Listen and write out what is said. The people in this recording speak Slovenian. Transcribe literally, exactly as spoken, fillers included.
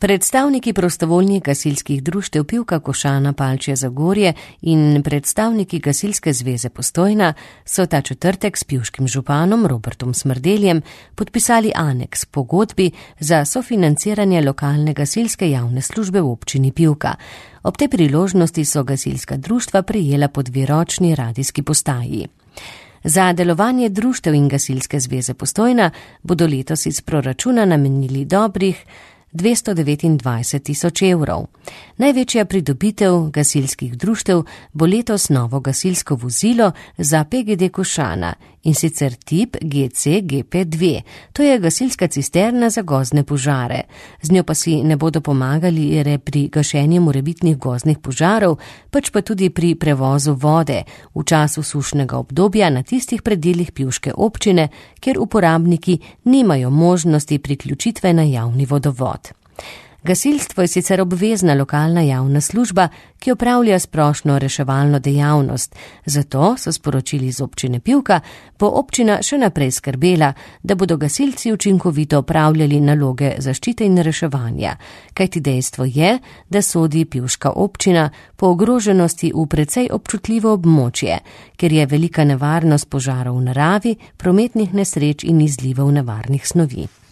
Predstavniki prostovoljnih gasilskih društev Pivka, Košana, Palčje, Zagorje in predstavniki Gasilske zveze Postojna so ta četrtek s pivškim županom Robertom Smrdeljem podpisali aneks pogodbi za sofinanciranje lokalne gasilske javne službe v občini Pivka. Ob tej priložnosti so gasilska društva prejela po dveročni radijski postaji. Za delovanje društev in Gasilske zveze Postojna bodo letos iz proračuna namenili dobrih dvesto devetindvajset tisoč evrov. Največja pridobitev gasilskih društev bo letos novo gasilsko vozilo za P G D Košana, in sicer tip G C G P dve. To je gasilska cisterna za gozdne požare. Z njo pa si ne bodo pomagali le pri gašenju morebitnih gozdnih požarov, pač pa tudi pri prevozu vode v času sušnega obdobja na tistih predelih pivške občine, kjer uporabniki nimajo možnosti priključitve na javni vodovod. Gasilstvo je sicer obvezna lokalna javna služba, ki opravlja splošno reševalno dejavnost. Zato, so sporočili iz občine Pivka, bo občina še naprej skrbela, da bodo gasilci učinkovito opravljali naloge zaščite in reševanja. Kajti dejstvo je, da sodi pivška občina po ogroženosti v precej občutljivo območje, ker je velika nevarnost požarov v naravi, prometnih nesreč in izlivov nevarnih snovi.